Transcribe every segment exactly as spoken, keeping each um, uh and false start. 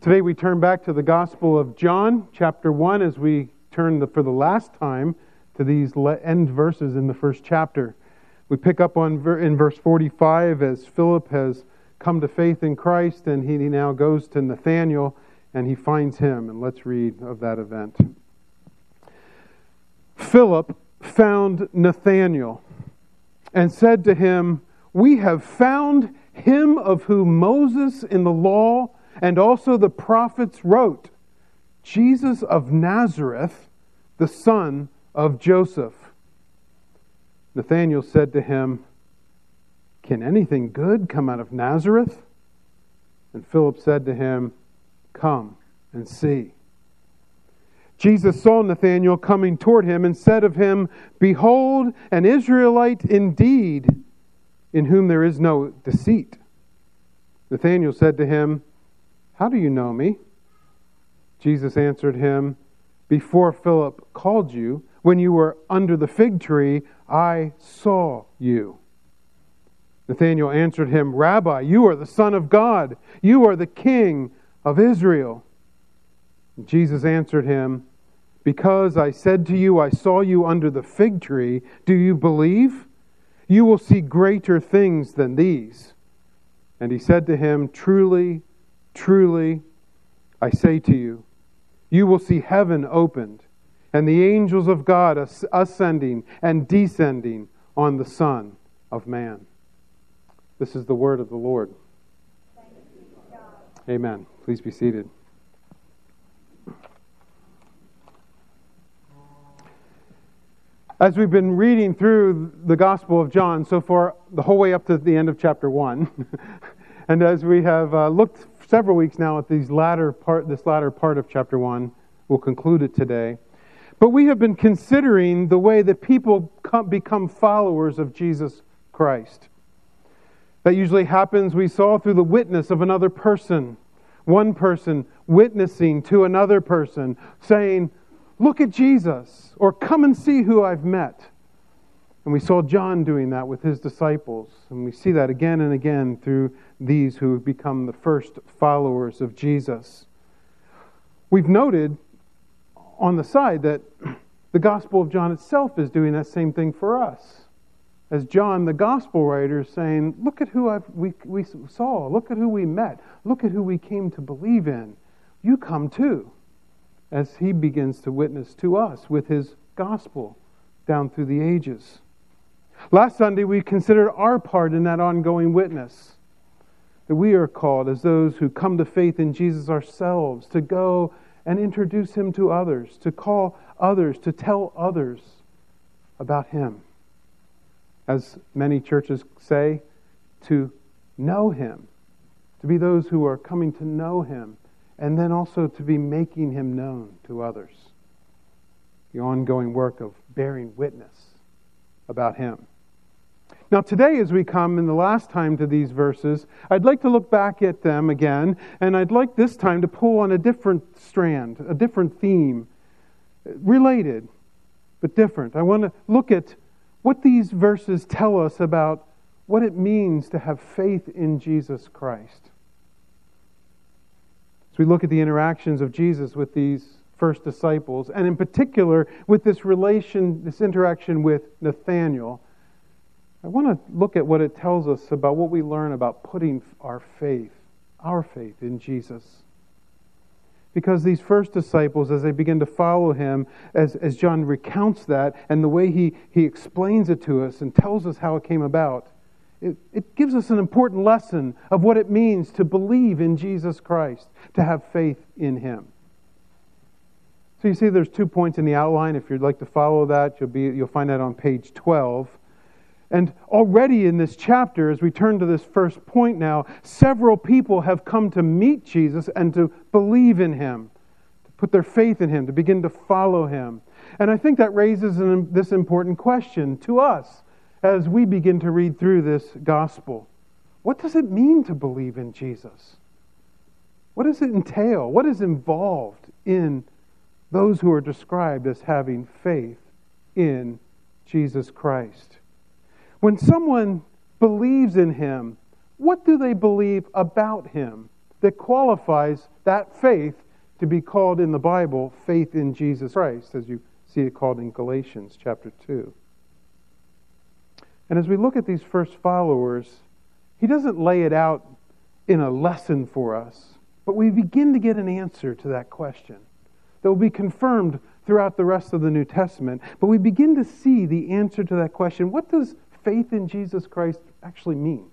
Today we turn back to the Gospel of John, chapter one, as we turn the, for the last time to these end verses in the first chapter. We pick up on in verse forty-five as Philip has come to faith in Christ, and he now goes to Nathanael and he finds him. And let's read of that event. Philip found Nathanael and said to him, "We have found him of whom Moses in the law and also the prophets wrote, Jesus of Nazareth, the son of Joseph." Nathanael said to him, "Can anything good come out of Nazareth?" And Philip said to him, "Come and see." Jesus saw Nathanael coming toward him and said of him, "Behold, an Israelite indeed, in whom there is no deceit." Nathanael said to him, "How do you know me?" Jesus answered him, "Before Philip called you, when you were under the fig tree, I saw you." Nathanael answered him, "Rabbi, you are the Son of God. You are the King of Israel." And Jesus answered him, "Because I said to you, I saw you under the fig tree, do you believe? You will see greater things than these." And he said to him, "Truly, truly, I say to you, you will see heaven opened, and the angels of God ascending and descending on the Son of Man." This is the word of the Lord. Amen. Please be seated. As we've been reading through the Gospel of John so far, the whole way up to the end of chapter one, and as we have uh, looked several weeks now at these latter part, this latter part of chapter one, we'll conclude it today. But we have been considering the way that people come, become followers of Jesus Christ. That usually happens, we saw, through the witness of another person. One person witnessing to another person, saying, "Look at Jesus," or "Come and see who I've met." And we saw John doing that with his disciples. And we see that again and again through these who have become the first followers of Jesus. We've noted on the side that the Gospel of John itself is doing that same thing for us. As John, the Gospel writer, is saying, look at who I've, we, we saw, look at who we met, look at who we came to believe in. You come too. As he begins to witness to us with his gospel down through the ages. Last Sunday we considered our part in that ongoing witness. That we are called as those who come to faith in Jesus ourselves to go and introduce him to others, to call others, to tell others about him. As many churches say, to know him, to be those who are coming to know him, and then also to be making him known to others. The ongoing work of bearing witness about him. Now today, as we come in the last time to these verses, I'd like to look back at them again, and I'd like this time to pull on a different strand, a different theme, related, but different. I want to look at what these verses tell us about what it means to have faith in Jesus Christ. As we look at the interactions of Jesus with these first disciples, and in particular with this relation, this interaction with Nathanael, I want to look at what it tells us about what we learn about putting our faith, our faith in Jesus. Because these first disciples, as they begin to follow him, as, as John recounts that, and the way he, he explains it to us and tells us how it came about, it, it gives us an important lesson of what it means to believe in Jesus Christ, to have faith in him. So you see there's two points in the outline. If you'd like to follow that, you'll be you'll find that on page twelve. And already in this chapter, as we turn to this first point now, several people have come to meet Jesus and to believe in him, to put their faith in him, to begin to follow him. And I think that raises an, this important question to us as we begin to read through this gospel. What does it mean to believe in Jesus? What does it entail? What is involved in those who are described as having faith in Jesus Christ? When someone believes in him, what do they believe about him? that qualifies that faith to be called in the Bible faith in Jesus Christ, as you see it called in Galatians chapter two. And as we look at these first followers, he doesn't lay it out in a lesson for us, but we begin to get an answer to that question that will be confirmed throughout the rest of the New Testament. But we begin to see the answer to that question. What does faith in Jesus Christ actually mean?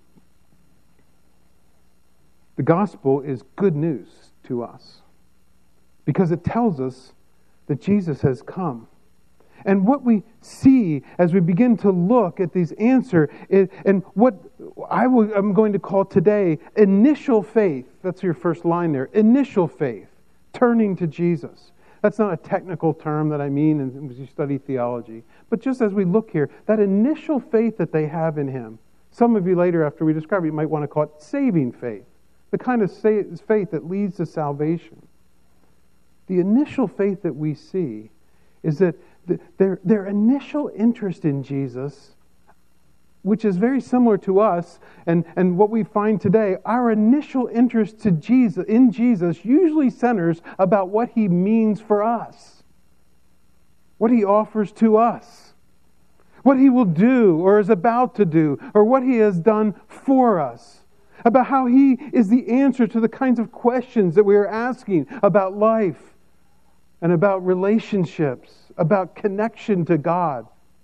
The gospel is good news to us because it tells us that Jesus has come. And what we see as we begin to look at these answers, and what I am going to call today initial faith. That's your first line there. Initial faith, turning to Jesus. That's not a technical term that I mean as you study theology. But just as we look here, that initial faith that they have in Him. Some of you later, after we describe it, you might want to call it saving faith. The kind of faith that leads to salvation. The initial faith that we see is that their, their initial interest in Jesus, which is very similar to us and, and what we find today, our initial interest to Jesus, in Jesus usually centers about what He means for us, what He offers to us, what He will do or is about to do, or what He has done for us, about how He is the answer to the kinds of questions that we are asking about life and about relationships, about connection to God.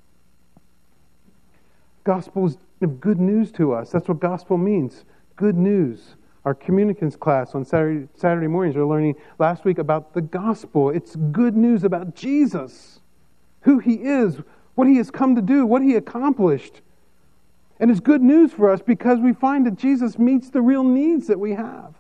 Gospel is good news to us. That's what gospel means. Good news. Our communicants class on Saturday, Saturday mornings are learning last week about the gospel. It's good news about Jesus, who He is, what He has come to do, what He accomplished. And it's good news for us because we find that Jesus meets the real needs that we have.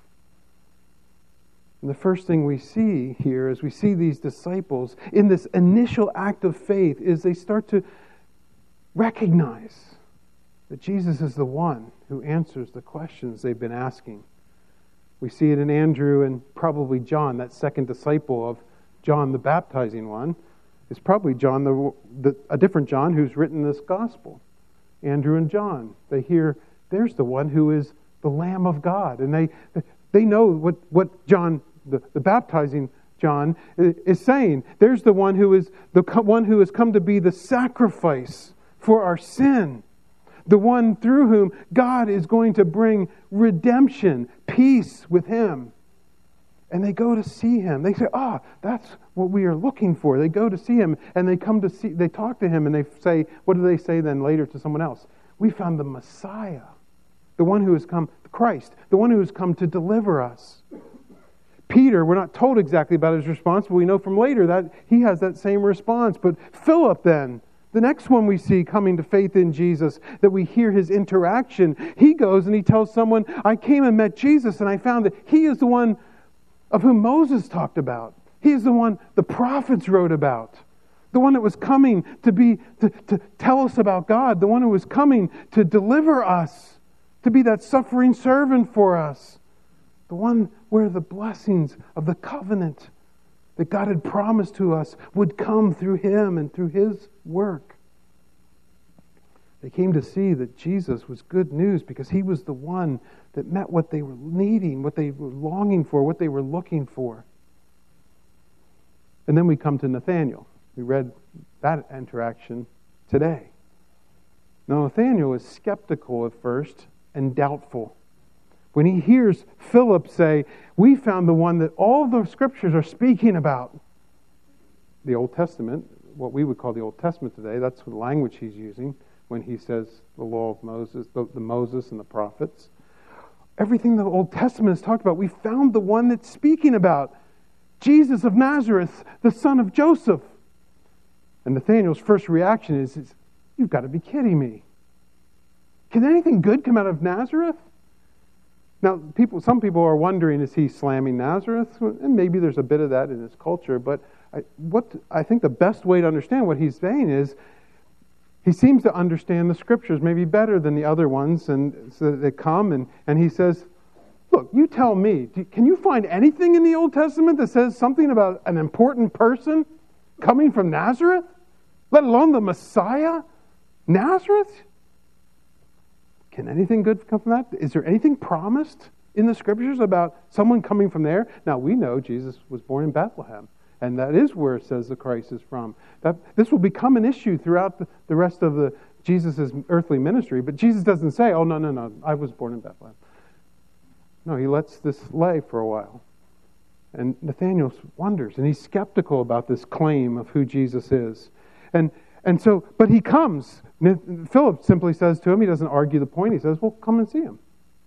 And the first thing we see here as we see these disciples in this initial act of faith is they start to recognize that Jesus is the one who answers the questions they've been asking. We see it in Andrew and probably John, that second disciple of John the baptizing one. It's probably John, the, the a different John who's written this gospel. Andrew and John, they hear, there's the one who is the Lamb of God. And they they know what, what John, the, the baptizing John, is saying. There's the one who is the one who has come to be the sacrifice for our sin. The one through whom God is going to bring redemption, peace with Him. And they go to see Him. They say, ah, oh, that's what we are looking for. They go to see Him and they come to see, they talk to Him and they say, what do they say then later to someone else? We found the Messiah, the one who has come, Christ, the one who has come to deliver us. Peter, we're not told exactly about his response, but we know from later that he has that same response. But Philip then, the next one we see coming to faith in Jesus, that we hear his interaction, he goes and he tells someone, I came and met Jesus and I found that He is the one of whom Moses talked about. He is the one the prophets wrote about. The one that was coming to be to, to tell us about God. The one who was coming to deliver us, to be that suffering servant for us. The one where the blessings of the covenant that God had promised to us would come through Him and through His work. They came to see that Jesus was good news because He was the one that met what they were needing, what they were longing for, what they were looking for. And then we come to Nathanael. We read that interaction today. Now, Nathanael is skeptical at first and doubtful. When he hears Philip say, we found the one that all the Scriptures are speaking about. The Old Testament, what we would call the Old Testament today, that's the language he's using when he says the law of Moses, the, the Moses and the prophets. Everything the Old Testament has talked about, we found the one that's speaking about. Jesus of Nazareth, the son of Joseph. And Nathanael's first reaction is, is you've got to be kidding me. Can anything good come out of Nazareth? Now, people, some people are wondering, is he slamming Nazareth? And maybe there's a bit of that in his culture, but I, what I think the best way to understand what he's saying is, he seems to understand the Scriptures maybe better than the other ones, and so they come and, and he says, look, you tell me, do, can you find anything in the Old Testament that says something about an important person coming from Nazareth? Let alone the Messiah? Nazareth? Can anything good come from that? Is there anything promised in the Scriptures about someone coming from there? Now, we know Jesus was born in Bethlehem, and that is where it says the Christ is from. That this will become an issue throughout the, the rest of the Jesus' earthly ministry, but Jesus doesn't say, oh, no, no, no, I was born in Bethlehem. No, he lets this lay for a while. And Nathanael wonders, and he's skeptical about this claim of who Jesus is. And and so, but he comes. Philip simply says to him, he doesn't argue the point, he says, well, come and see him.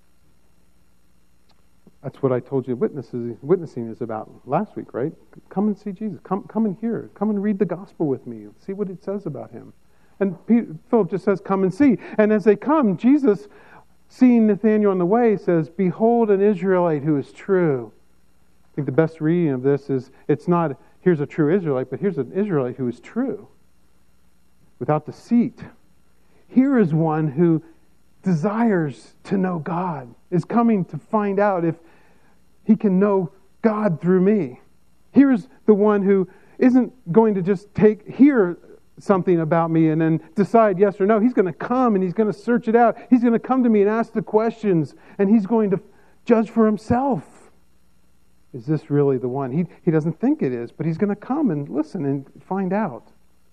That's what I told you witnesses, witnessing is about last week, right? Come and see Jesus. Come, come and hear. Come and read the gospel with me. See what it says about him. And Peter, Philip just says, come and see. And as they come, Jesus, seeing Nathanael on the way, says, behold an Israelite who is true. I think the best reading of this is, it's not, here's a true Israelite, but here's an Israelite who is true, without deceit. Here is one who desires to know God, is coming to find out if he can know God through me. Here's the one who isn't going to just take, hear something about me and then decide yes or no. He's going to come and he's going to search it out. He's going to come to me and ask the questions, and he's going to judge for himself. Is this really the one? He, he doesn't think it is, but he's going to come and listen and find out.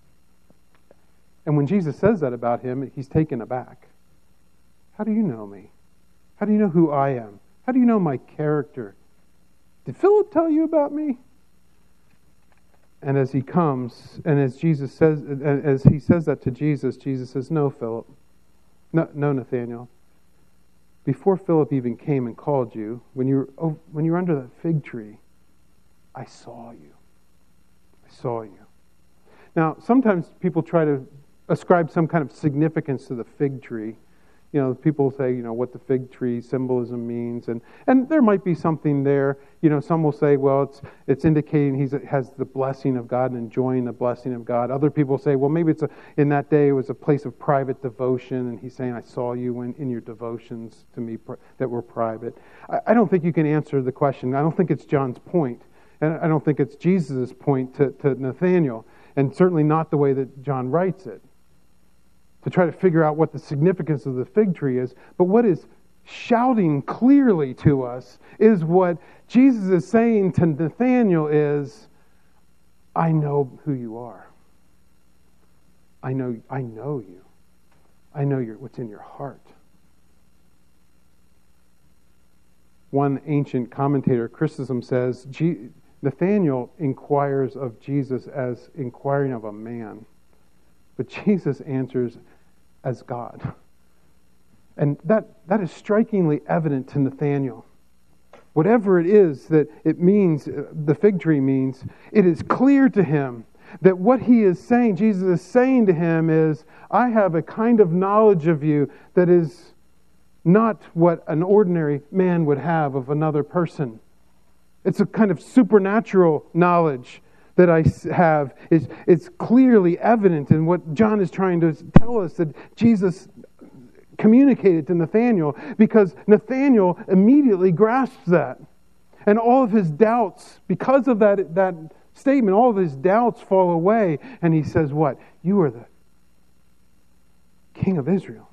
And when Jesus says that about him, he's taken aback. How do you know me? How do you know who I am? How do you know my character? Did Philip tell you about me? And as he comes, and as Jesus says, as he says that to Jesus, Jesus says, no, Philip. No, no, Nathanael. Before Philip even came and called you, when you were, when you were under that fig tree, I saw you. I saw you. Now, sometimes people try to ascribe some kind of significance to the fig tree. You know, people say, you know, what the fig tree symbolism means, and, and there might be something there. You know, some will say, well, it's it's indicating he has the blessing of God and enjoying the blessing of God. Other people say, well, maybe it's a, in that day it was a place of private devotion, and he's saying, I saw you in, in your devotions to me that were private. I, I don't think you can answer the question. I don't think it's John's point, and I don't think it's Jesus' point to, to Nathanael, and certainly not the way that John writes it, to try to figure out what the significance of the fig tree is. But what is shouting clearly to us is what Jesus is saying to Nathanael is, I know who you are. I know, I know you. I know your, what's in your heart. One ancient commentator, Chrysostom, says, Nathanael inquires of Jesus as inquiring of a man, but Jesus answers as God. And that, that is strikingly evident to Nathanael. Whatever it is that it means, the fig tree means, it is clear to him that what he is saying, Jesus is saying to him is, I have a kind of knowledge of you that is not what an ordinary man would have of another person. It's a kind of supernatural knowledge that I have. Is it's clearly evident in what John is trying to tell us that Jesus communicated to Nathanael, because Nathanael immediately grasps that. And all of his doubts, because of that, that statement, all of his doubts fall away. And he says, what? You are the King of Israel.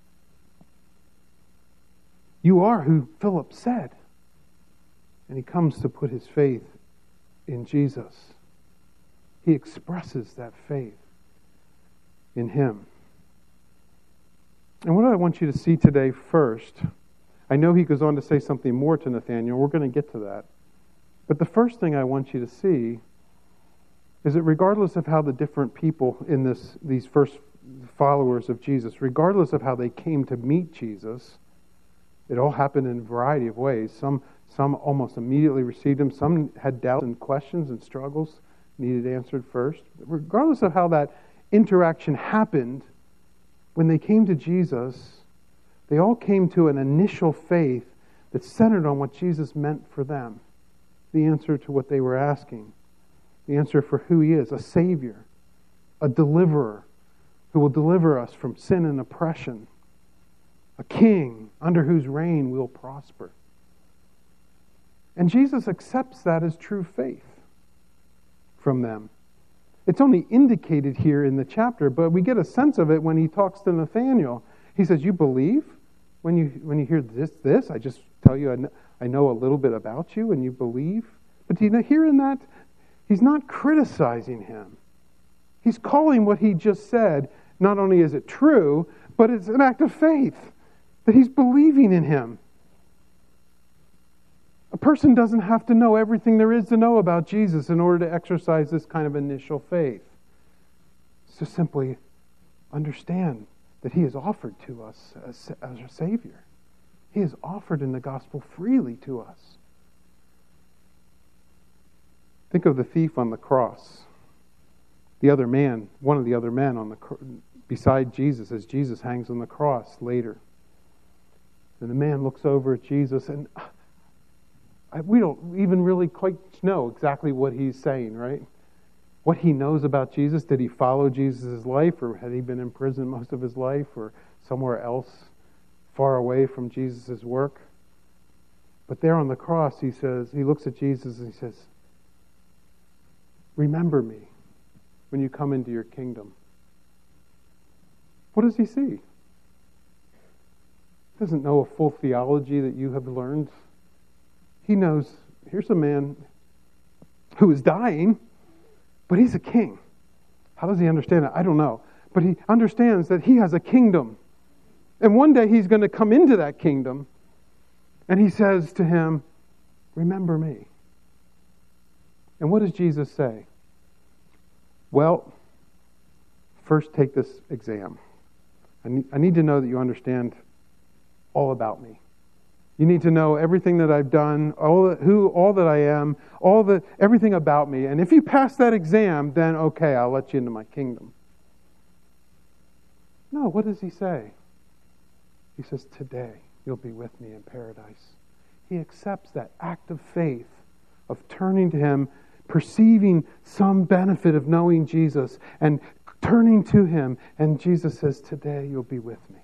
You are who Philip said. And he comes to put his faith in Jesus. He expresses that faith in him. And what I want you to see today first, I know he goes on to say something more to Nathanael. We're going to get to that. But the first thing I want you to see is that regardless of how the different people in this, these first followers of Jesus, regardless of how they came to meet Jesus, it all happened in a variety of ways. Some, some almost immediately received him. Some had doubts and questions and struggles, needed answered first. Regardless of how that interaction happened, when they came to Jesus, they all came to an initial faith that centered on what Jesus meant for them. The answer to what they were asking. The answer for who he is, a Savior, a deliverer who will deliver us from sin and oppression, a king under whose reign we'll prosper. And Jesus accepts that as true faith from them. It's only indicated here in the chapter, but we get a sense of it when he talks to Nathanael. He says, you believe? when you when you hear this, this, I just tell you I know, I know a little bit about you and you believe. But do you know, here in that, he's not criticizing him. He's calling what he just said, not only is it true, but it's an act of faith, that he's believing in him. A person doesn't have to know everything there is to know about Jesus in order to exercise this kind of initial faith. It's to simply understand that he is offered to us as, as our Savior. He is offered in the gospel freely to us. Think of the thief on the cross. The other man, one of the other men on the beside Jesus as Jesus hangs on the cross later. And the man looks over at Jesus, and I, we don't even really quite know exactly what he's saying, right? What he knows about Jesus. Did he follow Jesus' life, or had he been in prison most of his life, or somewhere else far away from Jesus' work? But there on the cross, he says, he looks at Jesus and he says, "Remember me when you come into your kingdom." What does he see? He doesn't know a full theology that you have learned. He knows, here's a man who is dying, but he's a king. How does he understand it? I don't know. But he understands that he has a kingdom. And one day he's going to come into that kingdom. And he says to him, "Remember me." And what does Jesus say? Well, first take this exam. I need, I need to know that you understand all about me. You need to know everything that I've done, all that, who, all that I am, all the everything about me. And if you pass that exam, then okay, I'll let you into my kingdom. No, what does he say? He says, "Today you'll be with me in paradise." He accepts that act of faith, of turning to him, perceiving some benefit of knowing Jesus, and turning to him. And Jesus says, "Today you'll be with me."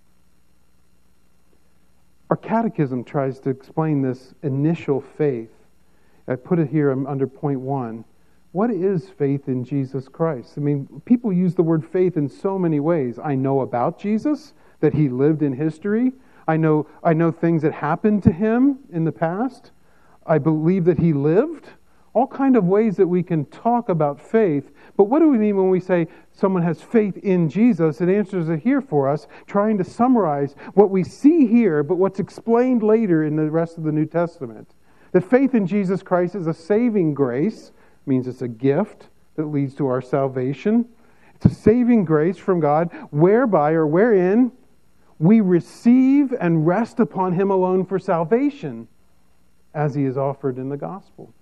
Our catechism tries to explain this initial faith. I put it here under point one. What is faith in Jesus Christ? I mean, people use the word faith in so many ways. I know about Jesus, that he lived in history. I know, I know things that happened to him in the past. I believe that he lived. All kind of ways that we can talk about faith. But what do we mean when we say someone has faith in Jesus? It answers it here for us, trying to summarize what we see here, but what's explained later in the rest of the New Testament. That faith in Jesus Christ is a saving grace, means it's a gift that leads to our salvation. It's a saving grace from God, whereby or wherein we receive and rest upon him alone for salvation, as he is offered in the gospel.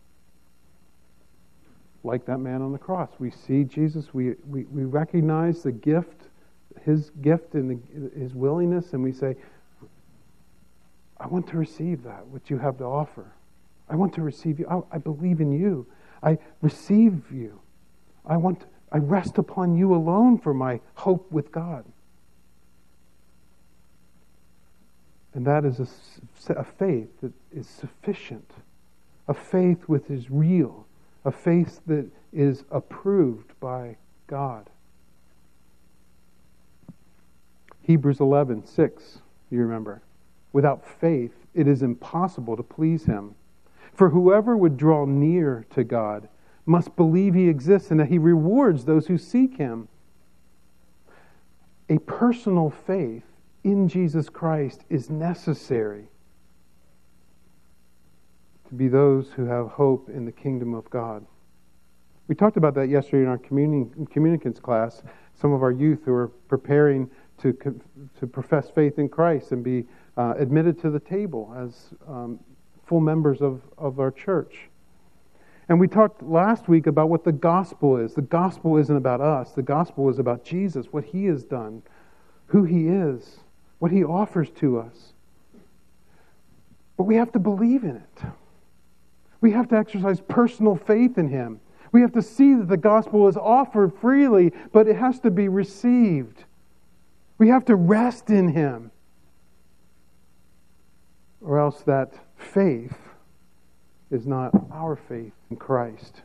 Like that man on the cross, we see Jesus, we, we, we recognize the gift, his gift and the, his willingness, and we say, "I want to receive that, what you have to offer. I want to receive you. I, I believe in you. I receive you. I want, I rest upon you alone for my hope with God." And that is a, a faith that is sufficient. A faith which is real. A faith that is approved by God. Hebrews eleven six, you remember. Without faith, it is impossible to please him. For whoever would draw near to God must believe he exists and that he rewards those who seek him. A personal faith in Jesus Christ is necessary to be those who have hope in the kingdom of God. We talked about that yesterday in our communi- communicants class. Some of our youth who are preparing to to profess faith in Christ and be uh, admitted to the table as um, full members of, of our church. And we talked last week about what the gospel is. The gospel isn't about us. The gospel is about Jesus, what he has done, who he is, what he offers to us. But we have to believe in it. We have to exercise personal faith in him. We have to see that the gospel is offered freely, but it has to be received. We have to rest in him. Or else that faith is not our faith in Christ.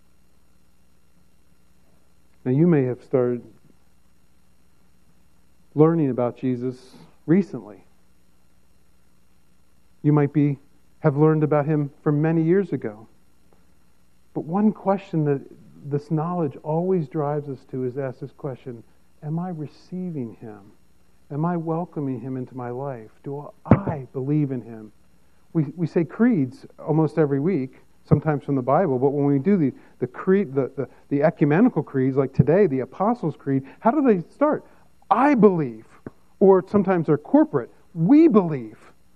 Now you may have started learning about Jesus recently. You might be have learned about him from many years ago. But one question that this knowledge always drives us to is ask this question: am I receiving him? Am I welcoming him into my life? Do I believe in him? We we say creeds almost every week, sometimes from the Bible, but when we do the, the creed, the, the, the ecumenical creeds, like today, the Apostles' Creed, how do they start? I believe. Or sometimes they're corporate. We believe.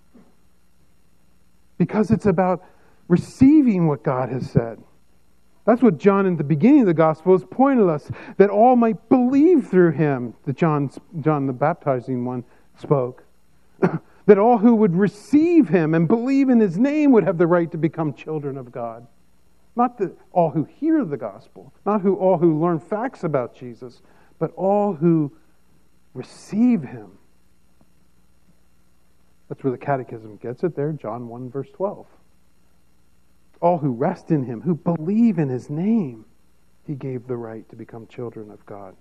Because it's about receiving what God has said. That's what John in the beginning of the gospel has pointed us, that all might believe through him, that John, John the baptizing one spoke. That all who would receive him and believe in his name would have the right to become children of God. Not the, all who hear the gospel, not who all who learn facts about Jesus, but all who receive him. That's where the Catechism gets it there, John one, verse twelve. All who rest in him, who believe in his name, he gave the right to become children of God.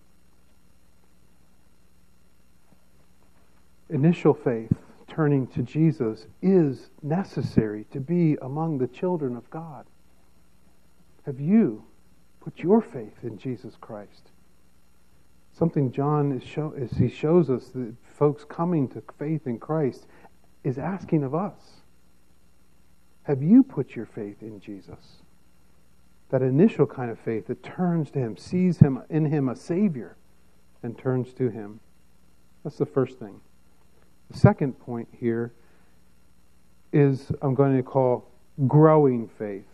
Initial faith, turning to Jesus, is necessary to be among the children of God. Have you put your faith in Jesus Christ? Something John is show, as he shows us that folks coming to faith in Christ is asking of us. Have you put your faith in Jesus? That initial kind of faith that turns to him, sees him in him a Savior, and turns to him. That's the first thing. The second point here is I'm going to call growing faith.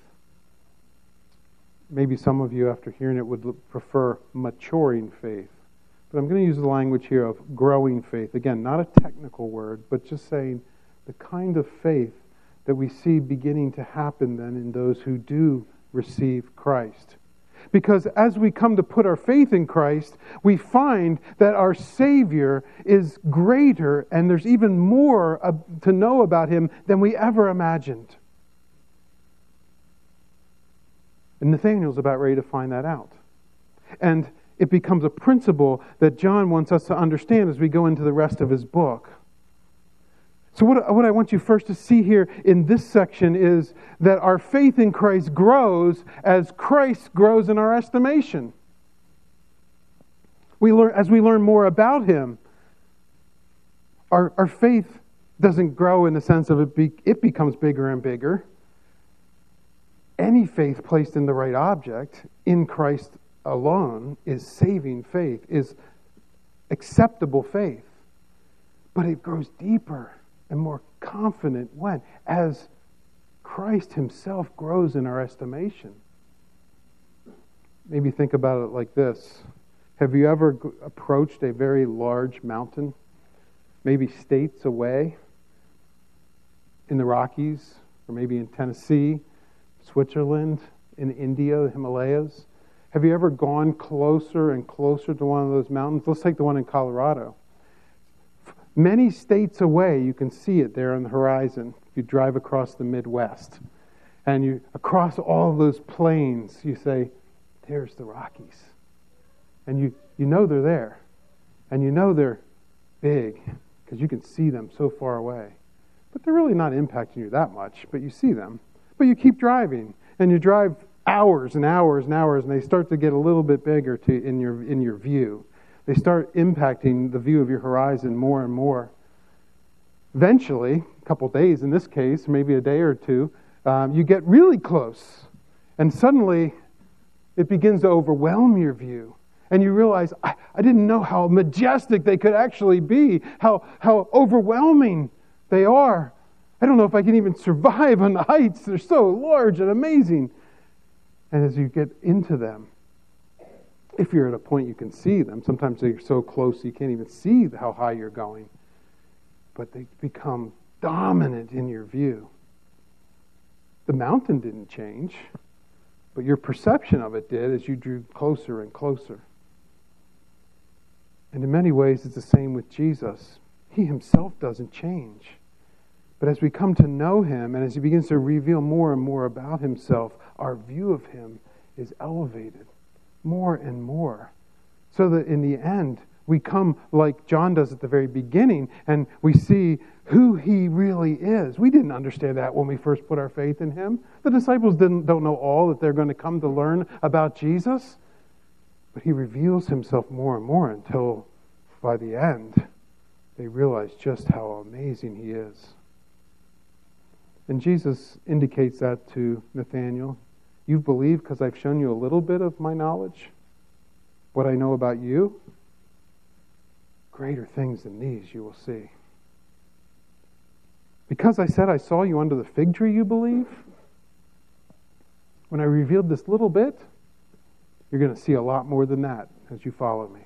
Maybe some of you, after hearing it, would prefer maturing faith. But I'm going to use the language here of growing faith. Again, not a technical word, but just saying the kind of faith that we see beginning to happen then in those who do receive Christ. Because as we come to put our faith in Christ, we find that our Savior is greater and there's even more to know about him than we ever imagined. And Nathanael's about ready to find that out. And it becomes a principle that John wants us to understand as we go into the rest of his book. So what, what I want you first to see here in this section is that our faith in Christ grows as Christ grows in our estimation. We learn as we learn more about him, our, our faith doesn't grow in the sense of it, be, it becomes bigger and bigger. Any faith placed in the right object, in Christ alone, is saving faith, is acceptable faith. But it grows deeper and more confident when? As Christ himself grows in our estimation. Maybe think about it like this. Have you ever approached a very large mountain, maybe states away, in the Rockies, or maybe in Tennessee, Switzerland, in India, the Himalayas? Have you ever gone closer and closer to one of those mountains? Let's take the one in Colorado. Many states away, you can see it there on the horizon. If you drive across the Midwest, and you across all of those plains, you say, there's the Rockies. And you, you know they're there. And you know they're big, because you can see them so far away. But they're really not impacting you that much, but you see them. But you keep driving, and you drive hours and hours and hours, and they start to get a little bit bigger to, in your in your view. They start impacting the view of your horizon more and more. Eventually, a couple days in this case, maybe a day or two, um, you get really close. And suddenly, it begins to overwhelm your view. And you realize, I, I didn't know how majestic they could actually be, how, how overwhelming they are. I don't know if I can even survive on the heights. They're so large and amazing. And as you get into them, if you're at a point you can see them, sometimes they're so close you can't even see how high you're going. But they become dominant in your view. The mountain didn't change, but your perception of it did as you drew closer and closer. And in many ways, it's the same with Jesus. He himself doesn't change. But as we come to know him, and as he begins to reveal more and more about himself, our view of him is elevated more and more. So that in the end, we come like John does at the very beginning, and we see who he really is. We didn't understand that when we first put our faith in him. The disciples didn't don't know all that they're going to come to learn about Jesus. But he reveals himself more and more until by the end they realize just how amazing he is. And Jesus indicates that to Nathanael. You've believed because I've shown you a little bit of my knowledge, what I know about you. Greater things than these you will see. Because I said I saw you under the fig tree, you believe? When I revealed this little bit, you're going to see a lot more than that as you follow me.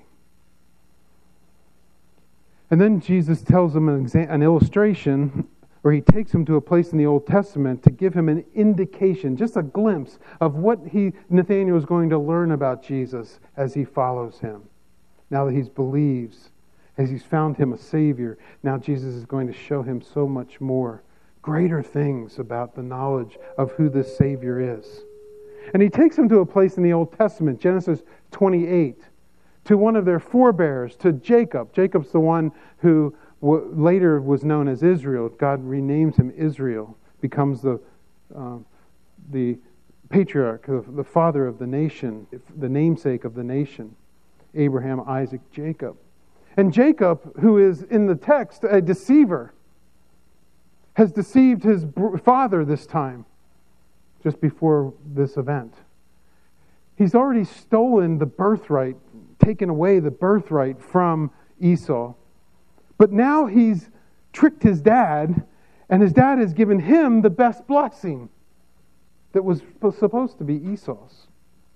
And then Jesus tells him an, exa- an illustration, or he takes him to a place in the Old Testament to give him an indication, just a glimpse of what he Nathanael is going to learn about Jesus as he follows him. Now that he believes, as he's found him a Savior, now Jesus is going to show him so much more, greater things about the knowledge of who this Savior is. And he takes him to a place in the Old Testament, Genesis twenty-eight, to one of their forebears, to Jacob. Jacob's the one who w- later was known as Israel. God renames him Israel, becomes the uh, the patriarch, the father of the nation, the namesake of the nation. Abraham, Isaac, Jacob. And Jacob, who is in the text a deceiver, has deceived his father this time, just before this event. He's already stolen the birthright, taken away the birthright from Esau. But now he's tricked his dad, and his dad has given him the best blessing that was supposed to be Esau's.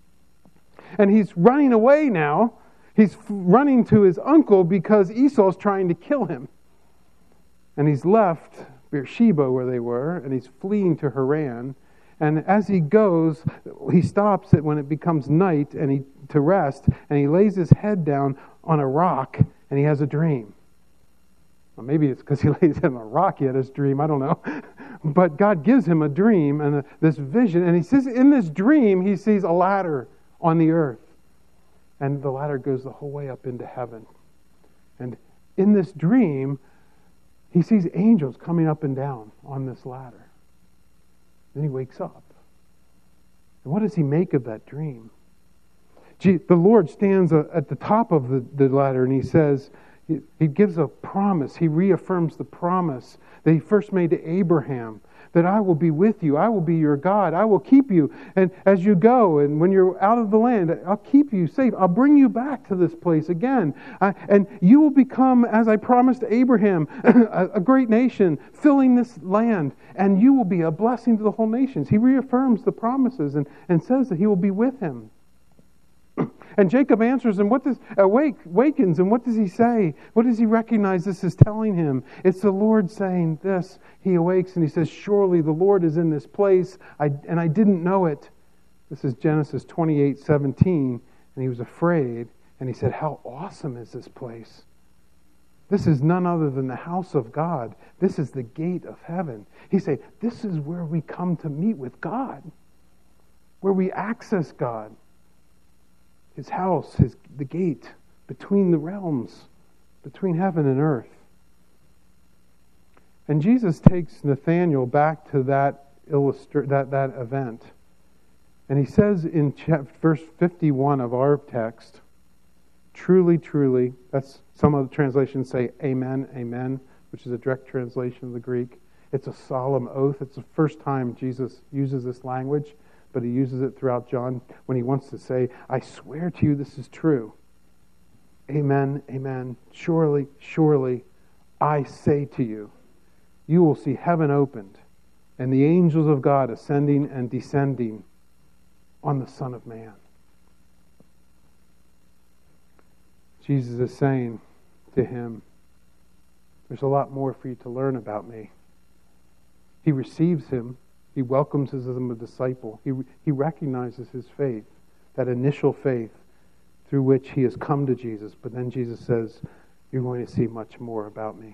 And he's running away now. He's running to his uncle because Esau's trying to kill him. And he's left Beersheba where they were, and he's fleeing to Haran. And as he goes, he stops it when it becomes night and he to rest, and he lays his head down on a rock, and he has a dream. Well, maybe it's because he lays it on a rock he had his dream, I don't know. But God gives him a dream and a, this vision, and he says in this dream he sees a ladder on the earth. And the ladder goes the whole way up into heaven. And in this dream, he sees angels coming up and down on this ladder. Then he wakes up. And what does he make of that dream? Gee, the Lord stands at the top of the, the ladder and he says, he, he gives a promise. He reaffirms the promise that he first made to Abraham, that I will be with you. I will be your God. I will keep you. And as you go and when you're out of the land, I'll keep you safe. I'll bring you back to this place again. Uh, and you will become, as I promised Abraham, a, a great nation, filling this land. And you will be a blessing to the whole nations. He reaffirms the promises and, and says that he will be with him. And Jacob answers, and what does awake wakens, and what does he say? What does he recognize this is telling him? It's the Lord saying this. He awakes and he says, surely the Lord is in this place, I, and I didn't know it. This is Genesis twenty-eight seventeen, and he was afraid, and he said, how awesome is this place? This is none other than the house of God. This is the gate of heaven. He said, this is where we come to meet with God, where we access God. His house, his the gate between the realms, between heaven and earth. And Jesus takes Nathanael back to that illustra- that, that event. And he says in verse fifty-one of our text, truly, truly, that's some of the translations say amen, amen, which is a direct translation of the Greek. It's a solemn oath. It's the first time Jesus uses this language, but he uses it throughout John when he wants to say, I swear to you this is true. Amen, amen. Surely, surely, I say to you, you will see heaven opened and the angels of God ascending and descending on the Son of Man. Jesus is saying to him, there's a lot more for you to learn about me. He receives him. He welcomes him as a disciple. He, he recognizes his faith, that initial faith through which he has come to Jesus. But then Jesus says, you're going to see much more about me.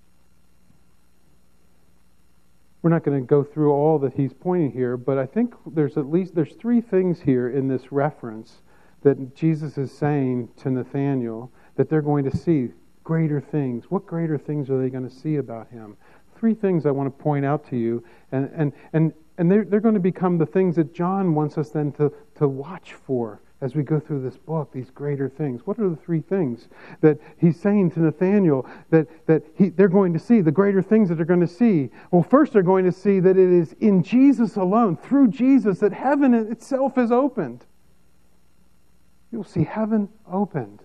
We're not going to go through all that he's pointing here, but I think there's at least there's three things here in this reference that Jesus is saying to Nathanael that they're going to see greater things. What greater things are they going to see about him? Three things I want to point out to you, and and and, and they're, they're going to become the things that John wants us then to, to watch for as we go through this book, these greater things. What are the three things that he's saying to Nathanael that, that he, they're going to see, the greater things that they're going to see? Well, first they're going to see that it is in Jesus alone, through Jesus, that heaven itself is opened. You'll see heaven opened.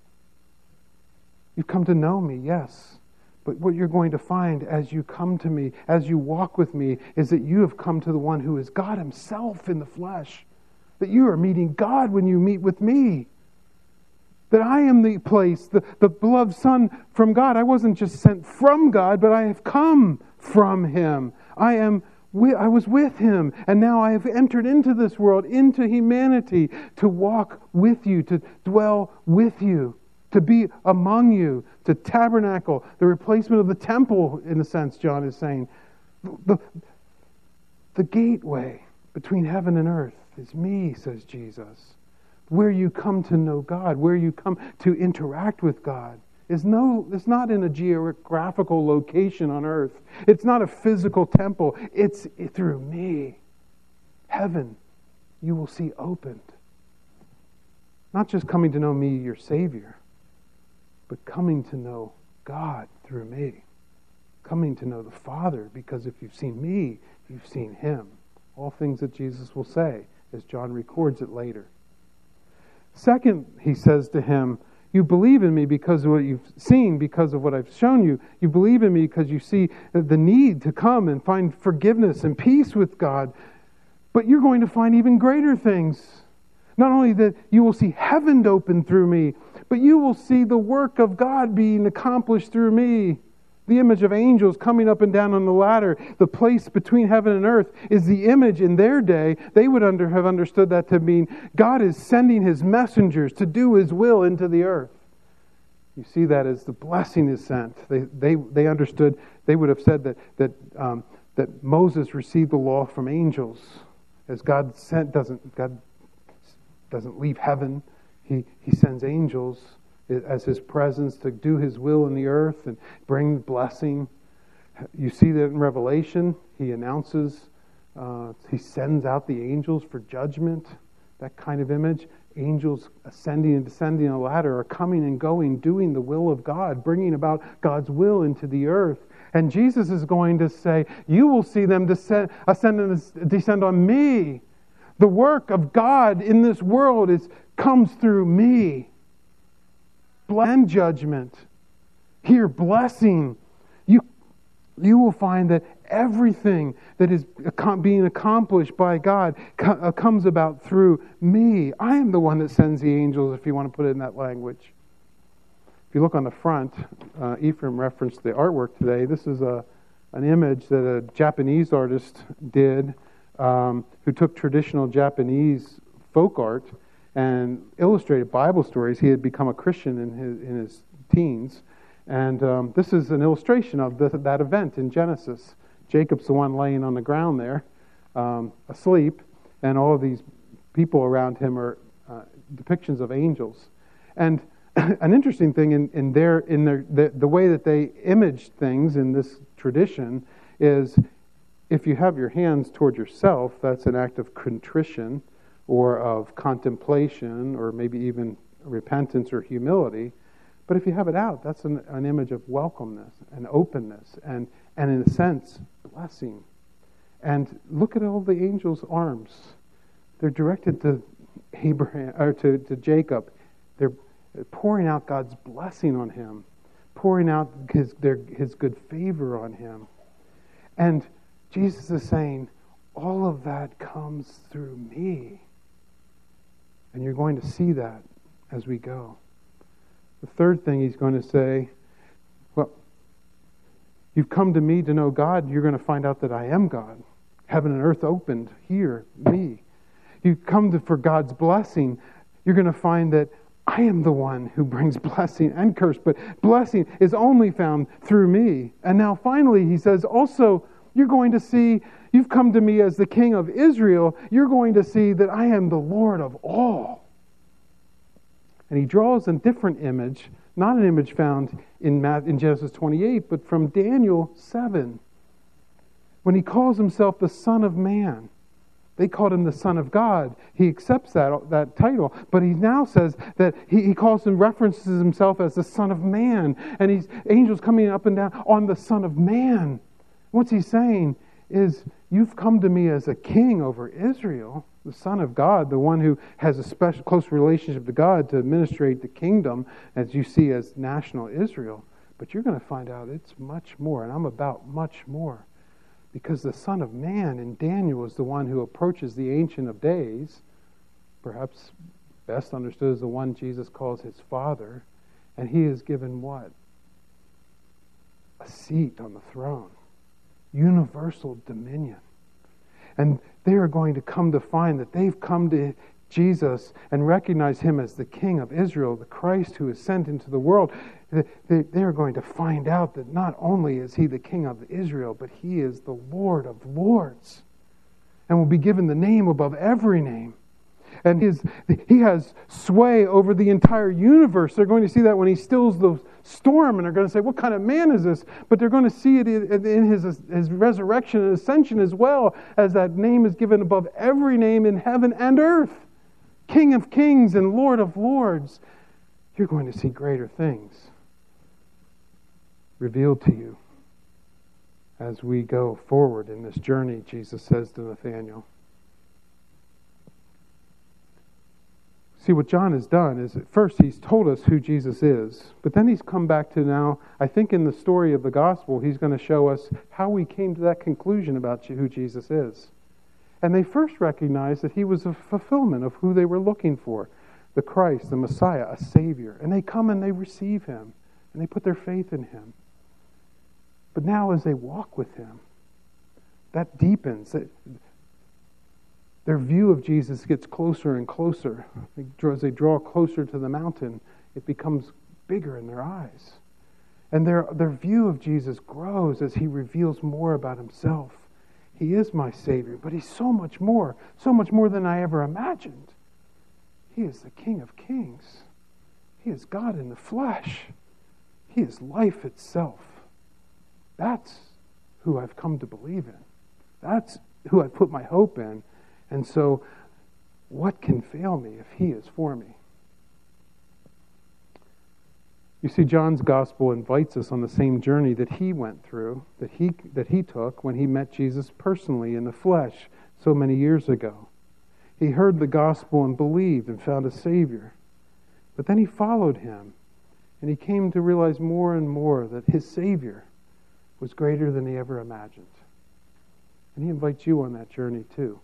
You've come to know me, yes. But what you're going to find as you come to me, as you walk with me, is that you have come to the one who is God himself in the flesh. That you are meeting God when you meet with me. That I am the place, the, the beloved Son from God. I wasn't just sent from God, but I have come from Him. I am I was with Him, and now I have entered into this world, into humanity, to walk with you, to dwell with you, to be among you, to tabernacle, the replacement of the temple, in a sense, John is saying. The, the gateway between heaven and earth is me, says Jesus. Where you come to know God, where you come to interact with God, is no, it's not in a geographical location on earth. It's not a physical temple. It's through me. Heaven, you will see opened. Not just coming to know me, your Savior, but coming to know God through me. Coming to know the Father, because if you've seen me, you've seen Him. All things that Jesus will say, as John records it later. Second, he says to him, you believe in me because of what you've seen, because of what I've shown you. You believe in me because you see the need to come and find forgiveness and peace with God. But you're going to find even greater things. Not only that you will see heaven open through me, but you will see the work of God being accomplished through me. The image of angels coming up and down on the ladder, the place between heaven and earth, is the image in their day. They would under, have understood that to mean God is sending His messengers to do His will into the earth. You see that as the blessing is sent. They they they understood. They would have said that that um, that Moses received the law from angels, as God sent doesn't God doesn't leave heaven. He he sends angels as His presence to do His will in the earth and bring blessing. You see that in Revelation. He announces, uh, He sends out the angels for judgment. That kind of image. Angels ascending and descending a ladder are coming and going, doing the will of God, bringing about God's will into the earth. And Jesus is going to say, you will see them descend, ascend and descend on me. The work of God in this world is comes through me. And judgment. Here, blessing. You, you will find that everything that is being accomplished by God comes about through me. I am the one that sends the angels, if you want to put it in that language. If you look on the front, uh, Ephraim referenced the artwork today. This is a an image that a Japanese artist did, um, who took traditional Japanese folk art and illustrated Bible stories. He had become a Christian in his in his teens. And um, this is an illustration of the, that event in Genesis. Jacob's the one laying on the ground there, um, asleep, and all of these people around him are uh, depictions of angels. And an interesting thing in, in their in their the, the way that they imaged things in this tradition is, if you have your hands toward yourself, that's an act of contrition, or of contemplation, or maybe even repentance or humility. But if you have it out, that's an, an image of welcomeness and openness and, and in a sense, blessing. And look at all the angels' arms. They're directed to Abraham or to, to Jacob. They're pouring out God's blessing on him, pouring out his, their, his good favor on him. And Jesus is saying, all of that comes through me. And you're going to see that as we go. The third thing he's going to say, well, you've come to me to know God, you're going to find out that I am God. Heaven and earth opened here, me. You've come to, for God's blessing, you're going to find that I am the one who brings blessing and curse, but blessing is only found through me. And now finally he says, also, you're going to see, you've come to me as the King of Israel, you're going to see that I am the Lord of all. And he draws a different image Not an image found in, Matt, in Genesis twenty-eight, but from Daniel seven. When he calls himself the Son of Man. They called him the Son of God. He accepts that, that title. But he now says that he, he calls him, references himself as the Son of Man. And he's angels coming up and down on the Son of Man. What's he saying is, you've come to me as a king over Israel, the Son of God, the one who has a special close relationship to God to administrate the kingdom, as you see as national Israel. But you're going to find out it's much more, and I'm about much more. Because the Son of Man in Daniel is the one who approaches the Ancient of Days, perhaps best understood as the one Jesus calls his Father, and he is given what? A seat on the throne. Universal dominion. And they are going to come to find that they've come to Jesus and recognize him as the King of Israel, the Christ who is sent into the world. They are going to find out that not only is he the King of Israel, but he is the Lord of Lords and will be given the name above every name. And he, is, he has sway over the entire universe. They're going to see that when he stills the storm, and they're going to say, what kind of man is this? But they're going to see it in his, his resurrection and ascension as well, as that name is given above every name in heaven and earth. King of kings and Lord of lords. You're going to see greater things revealed to you as we go forward in this journey, Jesus says to Nathanael. See, what John has done is, at first he's told us who Jesus is, but then he's come back to now, I think in the story of the gospel, he's going to show us how we came to that conclusion about who Jesus is. And they first recognized that he was a fulfillment of who they were looking for, the Christ, the Messiah, a Savior. And they come and they receive him, and they put their faith in him. But now as they walk with him, that deepens. Their view of Jesus gets closer and closer. As they draw closer to the mountain, it becomes bigger in their eyes. And their, their view of Jesus grows as he reveals more about himself. He is my Savior, but he's so much more, so much more than I ever imagined. He is the King of Kings. He is God in the flesh. He is life itself. That's who I've come to believe in. That's who I put my hope in. And so, what can fail me if he is for me? You see, John's gospel invites us on the same journey that he went through, that he that he took when he met Jesus personally in the flesh so many years ago. He heard the gospel and believed and found a Savior. But then he followed him, and he came to realize more and more that his Savior was greater than he ever imagined. And he invites you on that journey too.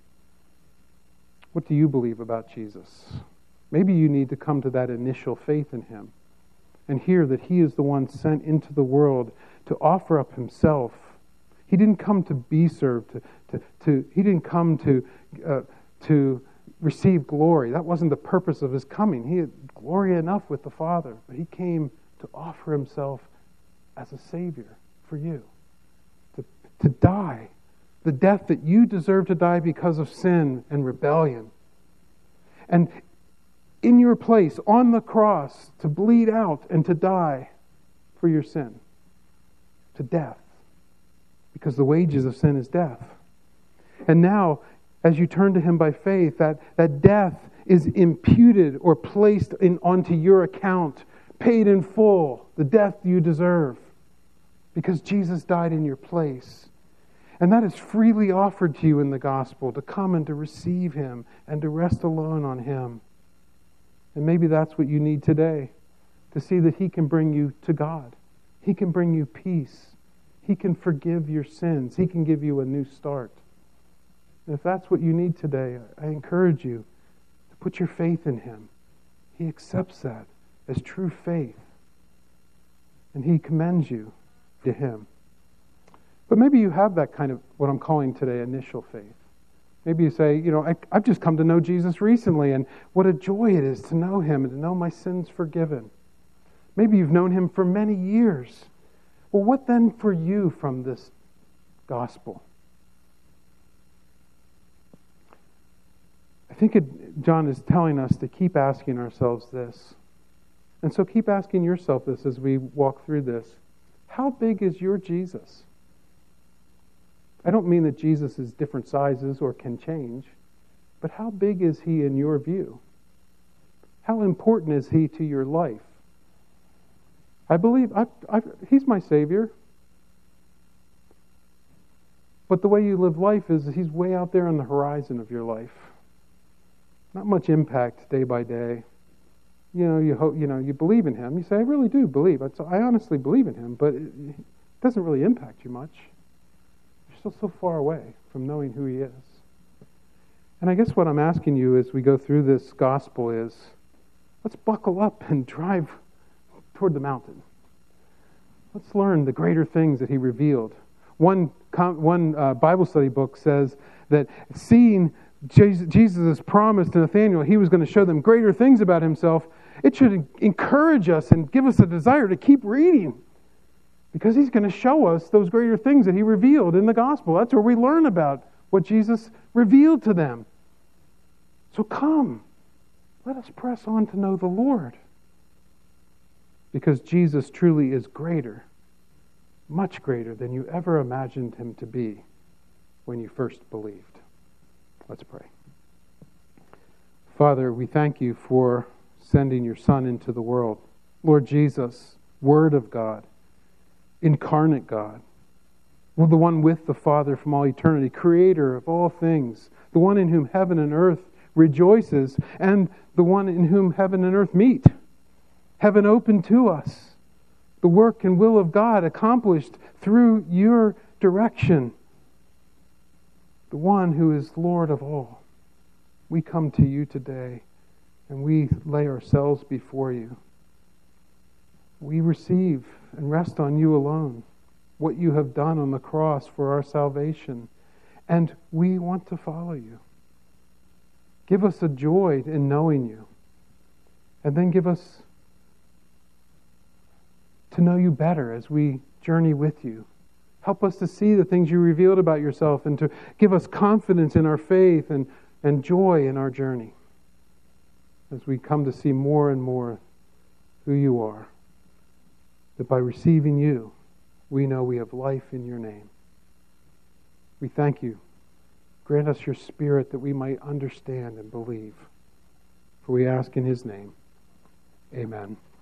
What do you believe about Jesus? Maybe you need to come to that initial faith in him and hear that he is the one sent into the world to offer up himself. He didn't come to be served. To, to, to, he didn't come to, uh, to receive glory. That wasn't the purpose of his coming. He had glory enough with the Father. But he came to offer himself as a Savior for you. To, to die. The death that you deserve to die because of sin and rebellion. And in your place, on the cross, to bleed out and to die for your sin. To death. Because the wages of sin is death. And now, as you turn to him by faith, that, that death is imputed or placed in, onto your account, paid in full, the death you deserve. Because Jesus died in your place. And that is freely offered to you in the gospel, to come and to receive him and to rest alone on him. And maybe that's what you need today, to see that he can bring you to God. He can bring you peace. He can forgive your sins. He can give you a new start. And if that's what you need today, I encourage you to put your faith in him. He accepts that as true faith. And he commends you to him. But maybe you have that kind of, what I'm calling today, initial faith. Maybe you say, you know, I, I've just come to know Jesus recently, and what a joy it is to know him and to know my sins forgiven. Maybe you've known him for many years. Well, what then for you from this gospel? I think it, John is telling us to keep asking ourselves this. And so keep asking yourself this as we walk through this. How big is your Jesus? I don't mean that Jesus is different sizes or can change, but how big is he in your view? How important is he to your life? I believe I, I, he's my Savior. But the way you live life is he's way out there on the horizon of your life. Not much impact day by day. You know, you hope, you know, you believe in him. You say, I really do believe. I honestly believe in him, but it doesn't really impact you much. You're still so far away from knowing who he is. And I guess what I'm asking you as we go through this gospel is, let's buckle up and drive toward the mountain. Let's learn the greater things that he revealed. One one uh, Bible study book says that seeing Jesus' promise to Nathanael, he was going to show them greater things about himself. It should encourage us and give us a desire to keep reading, because he's going to show us those greater things that he revealed in the gospel. That's where we learn about what Jesus revealed to them. So come, let us press on to know the Lord, because Jesus truly is greater, much greater than you ever imagined him to be when you first believed. Let's pray. Father, we thank you for sending your Son into the world. Lord Jesus, Word of God, incarnate God, the one with the Father from all eternity, creator of all things, the one in whom heaven and earth rejoices, and the one in whom heaven and earth meet. Heaven opened to us. The work and will of God accomplished through your direction. The one who is Lord of all. We come to you today and we lay ourselves before you. We receive and rest on you alone, what you have done on the cross for our salvation, and we want to follow you. Give us a joy in knowing you, and then give us to know you better as we journey with you. Help us to see the things you revealed about yourself, and to give us confidence in our faith and, and joy in our journey as we come to see more and more who you are. That by receiving you, we know we have life in your name. We thank you. Grant us your Spirit that we might understand and believe. For we ask in his name. Amen.